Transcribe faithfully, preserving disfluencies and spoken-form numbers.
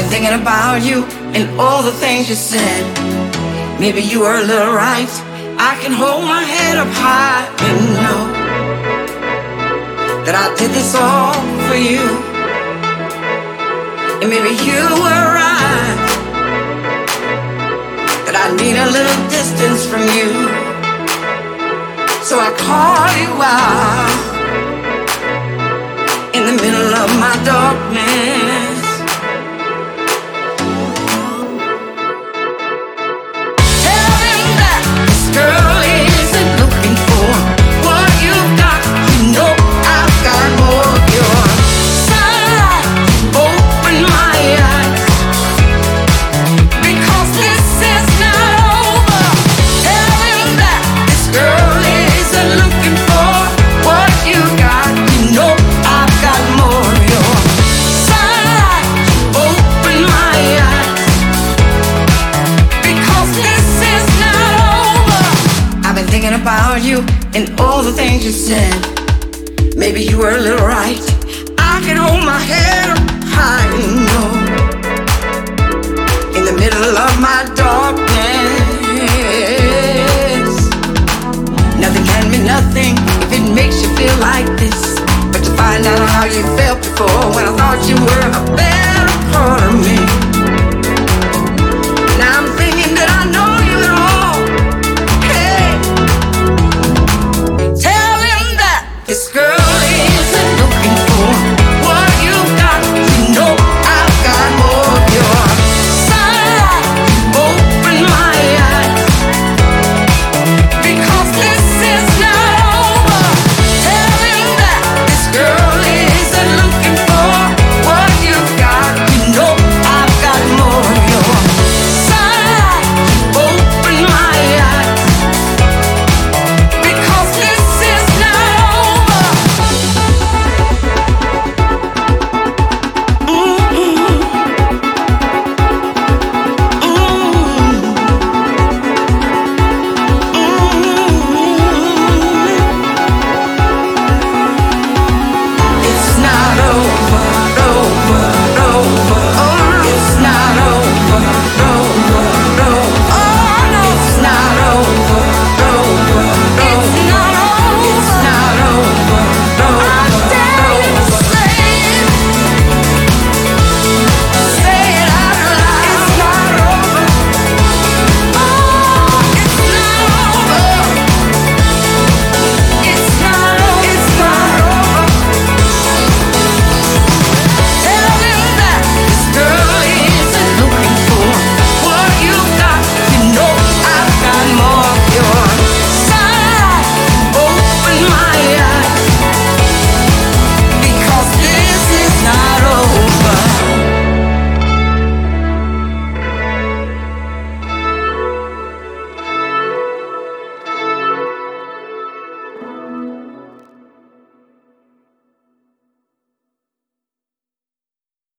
been thinking about you and all the things you said. Maybe you were a little right. I can hold my head up high and know that I did this all for you. And maybe you were right, that I need a little distance from you. So I call you out in the middle of my darkness. Tell him that this girl isn't looking for what you got. You know I've got more of your sunlight. Open my eyes, because this is not over. Tell him that this girl isn't looking for what you got. You know I've got more of your sunlight. Open my eyes, because this is not over. I've been thinking about you and all the things you said. Maybe you were a little right. I can hold my head up high and know in the middle of my dark